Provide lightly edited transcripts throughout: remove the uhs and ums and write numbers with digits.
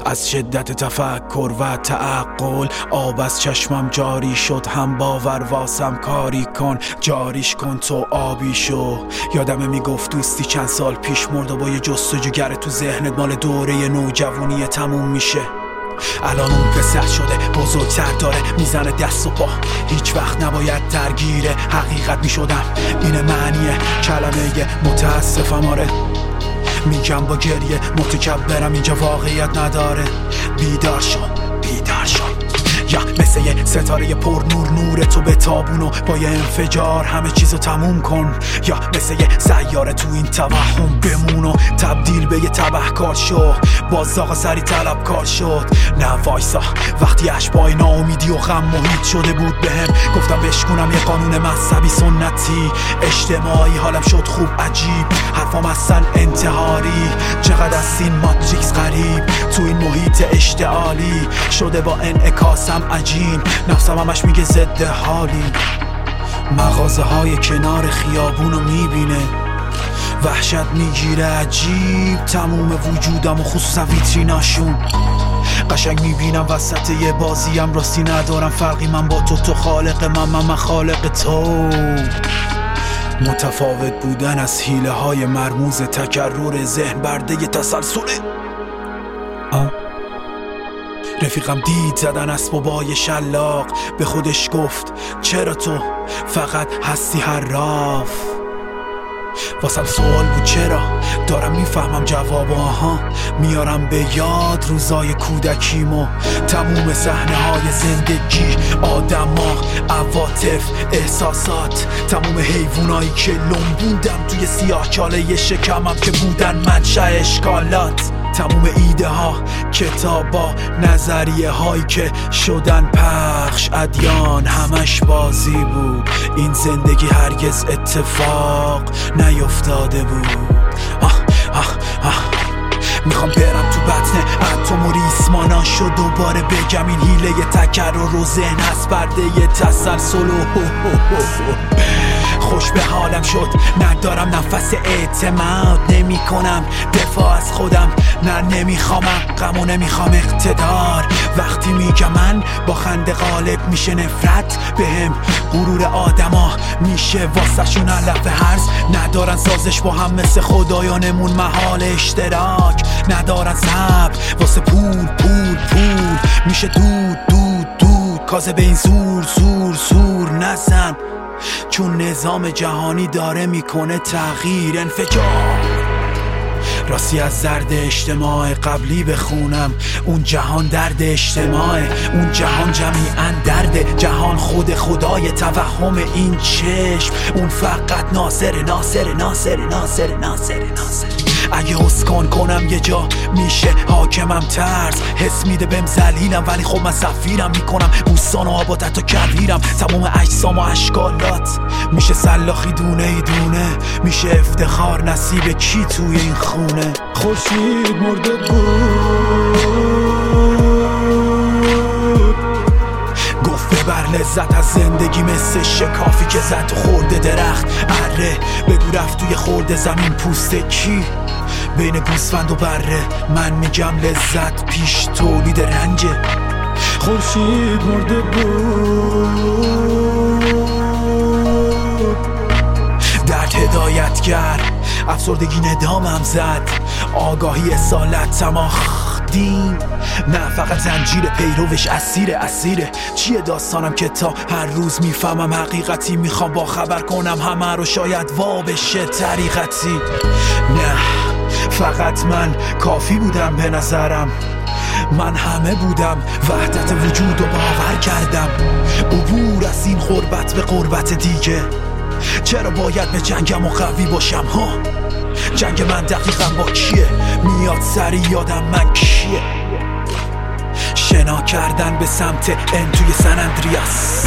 از شدت تفکر و تعقل آب از چشمم جاری شد، هم باور واسم کاری کن، جاریش کن تو آبی شو. یادمه میگفت دوستی چند سال پیش مرد و با یه جستجوگر تو ذهنت مال دوره نوجوانی تموم میشه. الان اون پسر شده بزرگتر، داره میزنه دست و پا، هیچ وقت نباید درگیر حقیقت میشدم. اینه معنی کلمه متاسفم. آره میگم با گریه متکبرم، اینجا واقعیت نداره. بیدار شو بیدار شو، یا مثل یه ستاره پر نور، نور تو به تابون و با یه انفجار همه چیزو تموم کن. یا مثل یه سیاره تو این توهم بمون و تبدیل به یه تبهکار شو. باز آقا سری طلبکار شد، نه وایسا وقتی اشباهای ناامیدی و غم محیط شده بود بهم. گفتم بشکنم یه قانون مذهبی سنتی اجتماعی، حالم شد خوب عجیب، حرفام اصلا انتحاری. چقدر از این ماتریکس غریب تو این محیط اشتعالی شده با انعکاسم عجین، نفسم همش میگه ضد حالی. مغازه های کنار خیابونو میبینه، وحشت میگیره عجیب تموم وجودم و خصوصا ویتریناشون. قشنگ میبینم وسط یه بازیم راستی ندارم فرقی من با تو خالق من خالق تو. متفاوت بودن از حیله های مرموز تکرر ذهن برده ی تسلسله. رفیقم دید زدن اسبابای شلاق، به خودش گفت چرا تو فقط هستی حراف. واسم سوال بود چرا، دارم میفهمم جواب. آها میارم به یاد روزای کودکیمو، تموم صحنه های زندگی، آدما، عواطف، احساسات، تموم حیوانایی که لنبوندم توی سیاهچاله شکمم که بودن منشأ اشکالات. تموم ایده ها، کتابا، نظریه هایی که شدن پخش، ادیان، همش بازی بود. این زندگی هرگز اتفاق نیفتاده بود. میخوام برم تو بطن اتم و ریسمانان شد دوباره بگم این حیله تکرر و ذهن هست برده ی تسلسل. خوش به حالم شد، ندارم نفس اعتماد، نمی کنم دفاع از خودم، نه نمیخوامم غم و نمیخوام اقتدار. وقتی میگم من با خنده غالب میشه نفرت بهم، غرور آدما میشه واسه شون علف هرز. ندارن سازش با هم مثل خدایانمون، محال اشتراک ندارن صبر واسه پول میشه دود کازه به این زور نزن، چون نظام جهانی داره میکنه تغییر، انفجار. راستی از زرد اجتماع قبلی بخونم، اون جهان درد اجتماع، اون جهان جمیعا درد جهان، خود خدای توهم این چشم، اون فقط ناصر. اگه اسکان کنم یه جا میشه حاکمم، ترس حس میده بهم ذلیلم، ولی خب من سفیرم، میکنم بوستان و آباد حتی کویرم. تمام اجسام و اشکالات میشه سلاخی دونه ای دونه، میشه افتخار نصیب کی توی این خونه. خورشید مرده بود، گفت ببر لذت از زندگی مثل شکافی که زد و خورده درخت. اره بگو رفت توی خورده زمین پوست کی، بین گوسفند و بره. من میگم لذت پیش تولید رنجه. خورشید مرده بود، درد هدایتگر، افسردگی ندامم زد، آگاهی اصالت دین، نه فقط زنجیر پیروش اسیره. چیه داستانم که تا هر روز میفهمم حقیقتی، میخوام با خبر کنم همه رو، شاید وا بشه طریقتی. نه فقط من کافی بودم به نظرم، من همه بودم، وحدت وجود رو باور کردم، عبور از این غربت به غربت دیگه. چرا باید به جنگم و قوی باشم ها؟ جنگ من دقیقا با کیه؟ میاد سری یادم من کیه؟ شنا کردن به سمت ان توی سن اندریاس.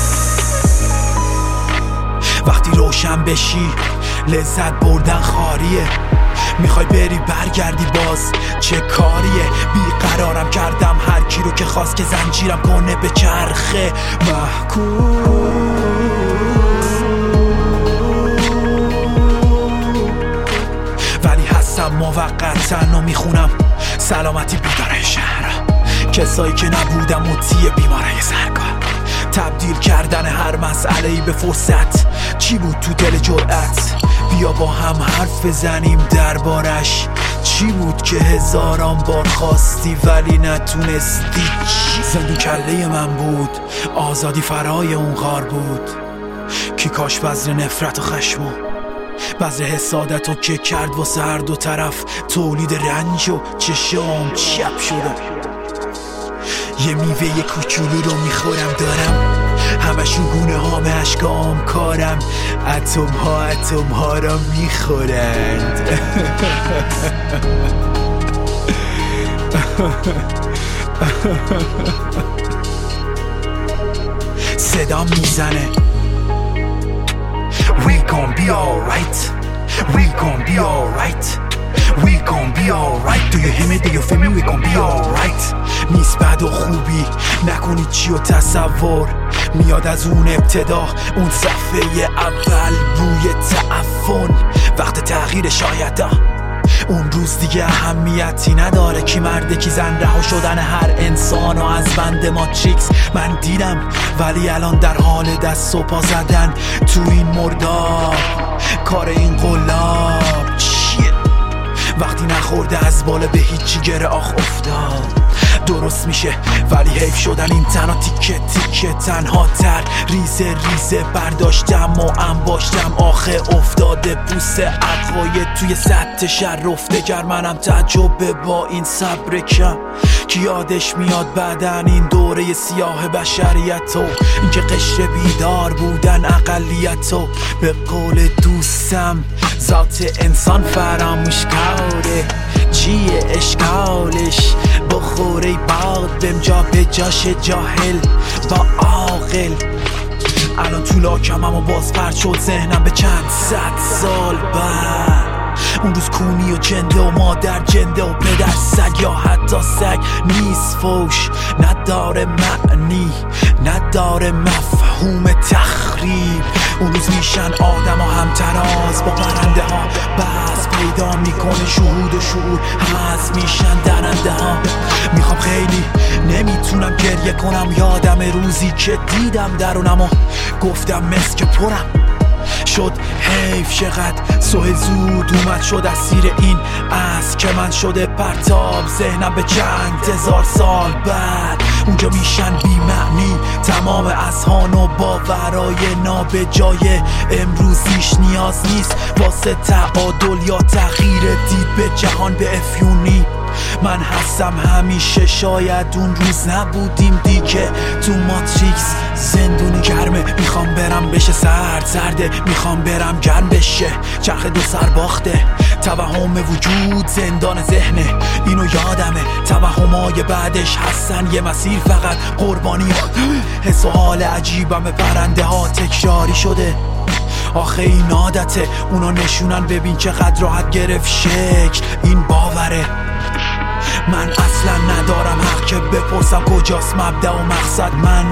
وقتی روشن بشی لذت بردن خاریه، میخوای بری برگردی باز چه کاریه؟ بیقرارم کردم هر کی رو که خواست که زنجیرم کنه به چرخه محکوم. ولی هستم موقتاً و میخونم سلامتی بیدار شهر. کسایی که نبودم مطیع بیماره سرکار، تبدیل کردن هر مسئله‌ای به فرصت. چی بود تو دل جرأت؟ بیا با هم حرف بزنیم دربارش. چی بود که هزاران بار خواستی ولی نتونستی؟ زندون کله من بود، آزادی فرای اون غار بود. کی کاش بذر نفرت و خشم و بذر حسادت و که کرد واسه هر دو طرف تولید رنج و چشام چپ شدم. یه میوه کوچولو رو میخورم دارم همشون گونه هام اشکام کارم. اتم ها را میخورند. صدا میزنه We gon' be alright, we gon' be alright, we gon' be alright. Do you hear me, do you feel me, we gon' be alright. نیست بد و خوبی، نکنید چی و تصور میاد از اون ابتدا، اون صفحه اول بوی تعفن. وقت تغییر شاید اون روز دیگه اهمیتی نداره کی مرده کی زن. رها شدن هر انسان و از بند ماتریکس من دیدم، ولی الان در حال دست و پا زدن تو این مرداب. کار این قلاب چیه وقتی نخورده از بالا به هیچی گره آخ افتاد. درست میشه ولی حیف شدن این تنها تیکه تیکه تنها تر. ریزه برداشتم و انباشتم آخه افتاده پوست عقاید توی سطح شر رفته گر. منم تعجب با این صبر کم که یادش میاد بعدن این دوره سیاه بشریت و اینکه قشر بیدار بودن اقلیت و به قول دوستم ذات انسان فراموش کاره. چیه اشکالش بخوره باد بهم جا به جاش جاهل با عاقل. الان تو لاکمم و باز پرد شد ذهنم به چند صد سال بعد. اون روز کونی و جنده و مادر جنده و پدر سگ یا حتی سگ نیست فوش. نداره معنی نداره مفهوم تخریب. اون روز میشن آدم و همتراز با پرنده ها بس پیدا میکنه شهود و شعور هست میشن درنده ها. میخوام خیلی نمیتونم گریه کنم یادم روزی که دیدم درونم و گفتم مسک پرم شد حیف چقدر سوه زود اومد شد اسیر این از که من شده پرتاب ذهنم به چند هزار سال بعد. اونجا میشن بی معنی تمام اذهان و باورای نابجای امروزیش نیاز نیست واسه تعادل یا تغییر دید به جهان به افیونی. من هستم همیشه شاید اون روز نبودیم دیگه تو ماتریکس زندونی گرمه. میخوام برم بشه سرده میخوام برم گرم بشه چرخ دو سر باخته. توهم وجود زندان ذهنه اینو یادمه. توهمای بعدش هستن یه مسیر فقط قربانی ها. حس و حال عجیبم پرنده ها تکراری شده آخه این عادته. اونا نشونن ببین چقدر راحت گرفت شکل این باوره. من اصلا ندارم حق که بپرسم کجاست مبدأ و مقصد. من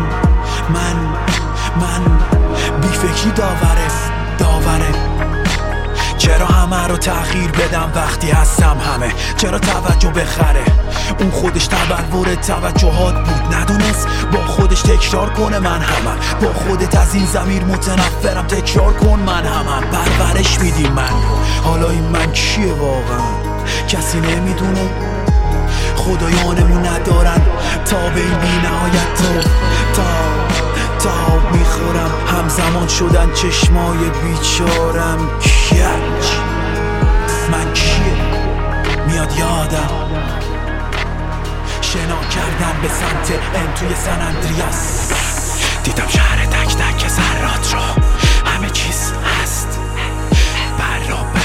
بی فکری داوره. چرا همه رو تغییر بدم وقتی هستم همه؟ چرا توجه بخره؟ اون خودش تبلور توجهات بود ندونست با خودش تکرار کنه. من همم با خودت از این ضمیر متنفرم تکرار کن. من همم پرورش میدیم من حالا این من کیه واقعا کسی نمیدونه. خدایانمون ندارن تا به این بی نهایت تا میخورم. همزمان شدن چشمای بیچارم کج. من کیه میاد یادم شنا کردن به سمت ان توی سن اندریاس. دیدم شهر تک تک ذرات رو همه چیز هست برابر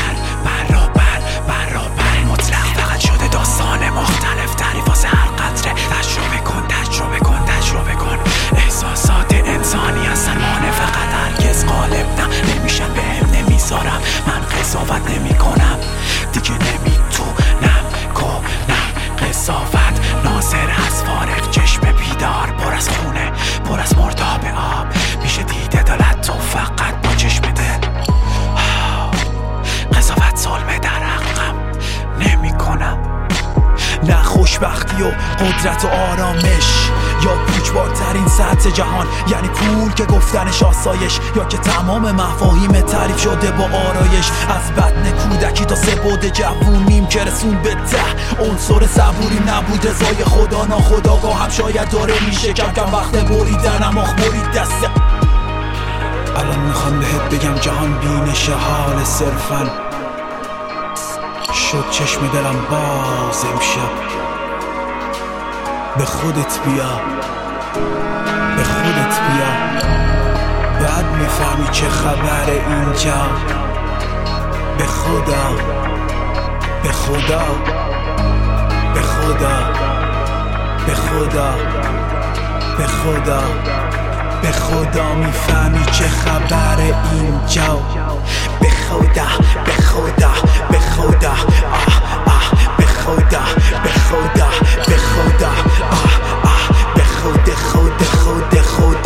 مطلق فقط شده داستان مختلف تری واسه هر قطره. تجربه کن احساسات انسانی هستن مانع فقط هرگز غالب نمیشن بهم نمیذارم. من قضاوت نمی کنم دیگه نمیتونم کنم قضاوت. ناظر از فارغ چشم بیدار پر از خونه پر از مرداب آب. قدرت و آرامش، یا پوچبارترین سطح جهان یعنی پول که گفتنش آسایش، یا که تمام مفاهیم تعریف شده با آرایش. از بدن کودکی تا سه جوونیم که رسون به ته، عنصر صبوری نبود رضای خدا ناخودآگاه هم شاید داره میشه کم کم وقت بریدنم آخ برید دسته. الان میخوام بهت بگم جهان بینش حال صرفن شد چشم دلم باز امشب. به خودت بیا، به خودت بیا، بعد میفهمی چه خبر اینجا. به خدا، به خدا، به خدا، به خدا، به خدا، به خدا میفهمی چه خبر اینجا. به خدا، به خدا، به خدا، آه آه، به خدا، به خدا، به خدا، آه آه، به خود خود خود خود